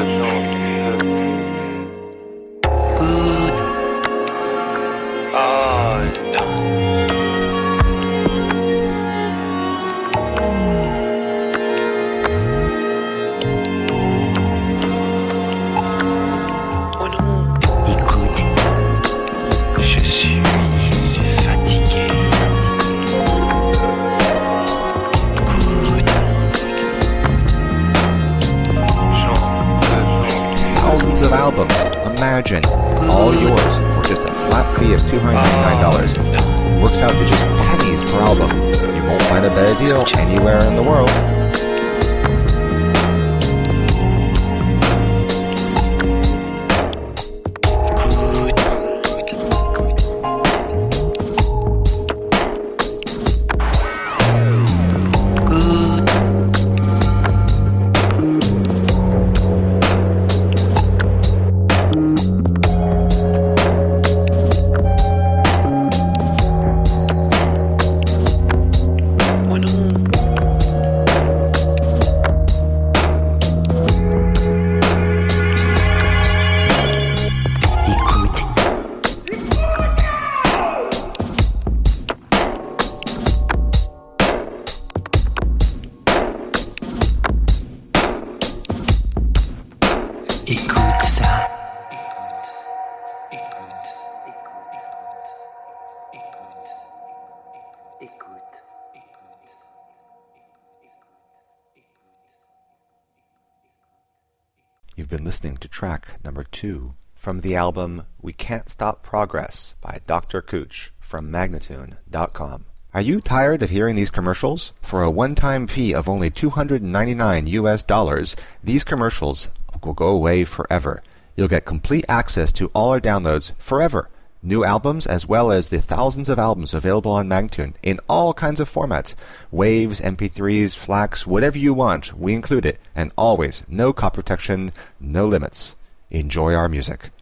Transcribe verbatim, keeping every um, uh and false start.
Imagine, all yours for just a flat fee of two hundred ninety-nine dollars. Works out to just pennies per album. You won't find a better deal anywhere in the world. You've been listening to track number two from the album We Can't Stop Progress by Doctor Cooch from Magnatune dot com. Are you tired of hearing these commercials? For a one-time fee of only two hundred ninety-nine U S dollars, these commercials will go away forever. You'll get complete access to all our downloads forever. New albums as well as the thousands of albums available on Magnatune in all kinds of formats. Waves, M P threes, FLACs, whatever you want, we include it. And always, no copy protection, no limits. Enjoy our music.